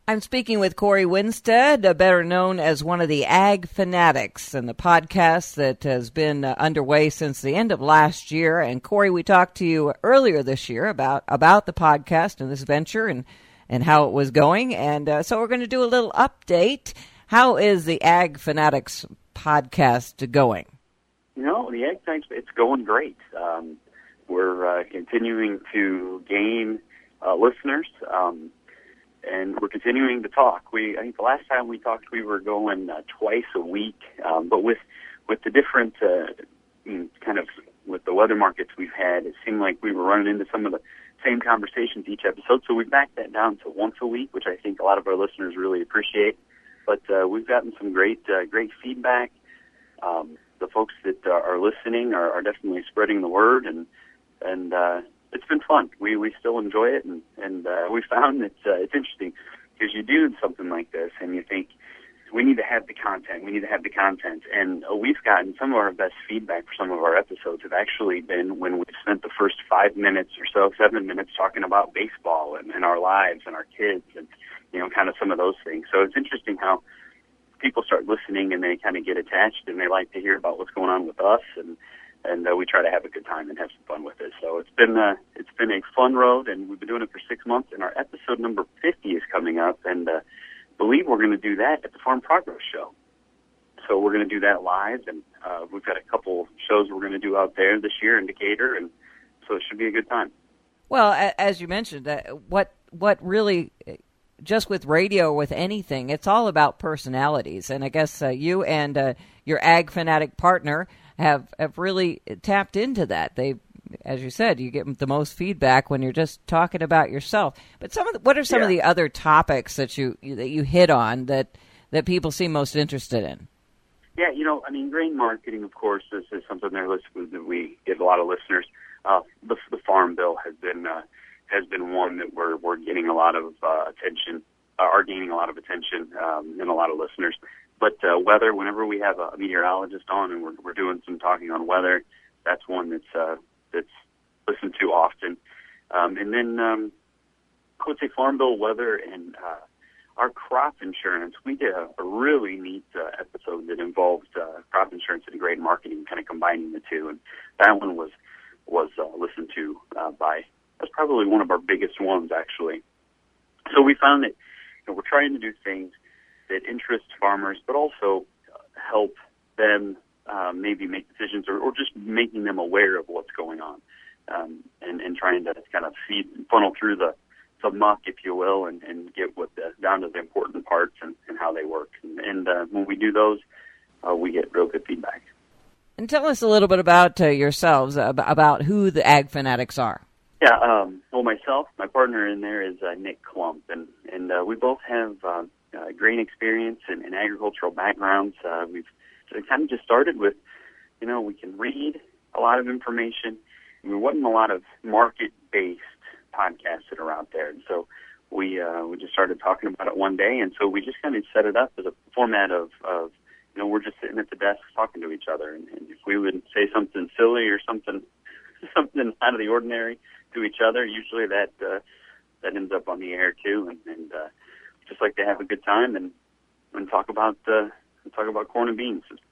I'm speaking with Corey Winstead, better known as one of the Ag Fanatics, and the podcast that has been underway since the end of last year. And Corey, we talked to you earlier this year about the podcast and this venture and how it was going. And so we're going to do a little update. How is the Ag Fanatics podcast going? The Ag Fanatics, it's going great. We're continuing to gain listeners. And we're continuing to talk. I think the last time we talked, we were going twice a week. But with the different with the weather markets we've had, it seemed like we were running into some of the same conversations each episode. So we backed that down to once a week, which I think a lot of our listeners really appreciate. But we've gotten some great feedback. The folks that are listening are definitely spreading the word, and it's been fun. We still enjoy it, and we found that it's interesting because you do something like this and you think, we need to have the content. And we've gotten some of our best feedback for some of our episodes have actually been when we've spent the first 5 minutes or so, 7 minutes talking about baseball and our lives and our kids and, kind of some of those things. So it's interesting how people start listening and they kind of get attached and they like to hear about what's going on with us, and we try to have a good time and have some fun with it. So it's been a fun road, and we've been doing it for 6 months, and our episode number 50 is coming up, and believe we're going to do that at the Farm Progress Show. So we're going to do that live, and we've got a couple shows we're going to do out there this year in Decatur, and so it should be a good time. Well, as you mentioned, what really, just with radio or with anything, it's all about personalities, and I guess you and your Ag Fanatic partner have really tapped into that. They, as you said, you get the most feedback when you're just talking about yourself. But what are some of the other topics that you hit on that people seem most interested in? Yeah, grain marketing, of course, is something that we get a lot of listeners. The Farm Bill has been one that we're getting a lot of attention, are gaining a lot of attention and a lot of listeners. But weather, whenever we have a meteorologist on and we're doing some talking on weather, that's one that's listened to often. And then I would say Farm Bill, weather, and our crop insurance. We did a really neat episode that involved crop insurance and grain marketing, kind of combining the two. And that one was listened to that's probably one of our biggest ones, actually. So we found that we're trying to do things that interest farmers, but also help them maybe make decisions or just making them aware of what's going on, and trying to kind of funnel through the muck, if you will, and get down to the important parts and how they work. And when we do those, we get real good feedback. And tell us a little bit about yourselves, about who the Ag Fanatics are. Yeah, well, myself, my partner in there is Nick Klump, and we both have grain experience and agricultural backgrounds. We've kind of just started with, we can read a lot of information. There wasn't a lot of market-based podcasts that are out there, and so we just started talking about it one day, and so we just kind of set it up as a format of we're just sitting at the desk talking to each other, and if we would say something silly or something out of the ordinary to each other, usually that ends up on the air too, and just like to have a good time and talk about corn and beans.